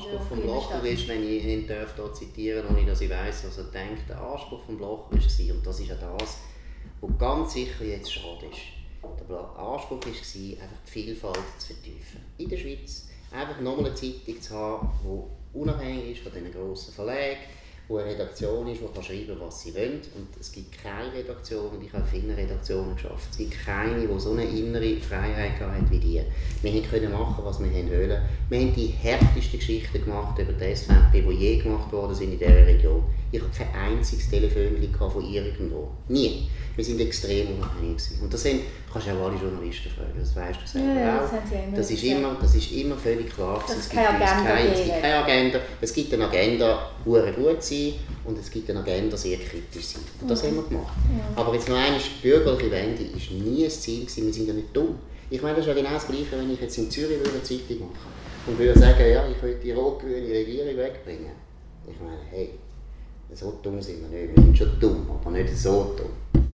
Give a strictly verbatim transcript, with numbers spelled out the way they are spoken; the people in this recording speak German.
Anspruch vom Blocher ist, wenn ich ihn darf hier zitieren, ohne dass ich weiss, was er denkt, der Anspruch vom Blocher war, und das ist ja das, was ganz sicher jetzt schade ist. Der Anspruch war, einfach die Vielfalt zu vertiefen. In der Schweiz einfach nochmal eine Zeitung zu haben, die unabhängig ist von diesen grossen Verlagen, wo eine Redaktion ist, die kann schreiben, was sie wollen. Und es gibt keine Redaktion, und ich habe viele Redaktionen geschafft, es gibt keine, die so eine innere Freiheit hat wie die. Wir konnten machen, was wir wollten. Wir haben die härtesten Geschichten gemacht über die S V P, die je gemacht worden sind in dieser Region. Ich habe kein einziges Telefon von irgendwo. Nie. Wir waren extrem unabhängig. Und das haben, kannst du auch alle Journalisten fragen, das weißt du selber ja, auch. Das, ja das, ist immer, das ist immer völlig klar. Das es, gibt keine kein, es gibt keine Agenda. Es gibt eine Agenda, hure gut sein, und es gibt eine Agenda, sehr kritisch sein. Und das mhm. haben wir gemacht. Ja. Aber jetzt noch einmal, die bürgerliche Wende war nie ein Ziel gewesen. Wir sind ja nicht dumm. Ich meine, das ist ja genau das Gleiche, wenn ich jetzt in Zürich eine Zeitung machen würde und würde sagen, ja, ich will die rot-grüne Regierung wegbringen. Ich meine, hey, so dumm sind wir nicht. Wir sind schon dumm, aber nicht so dumm.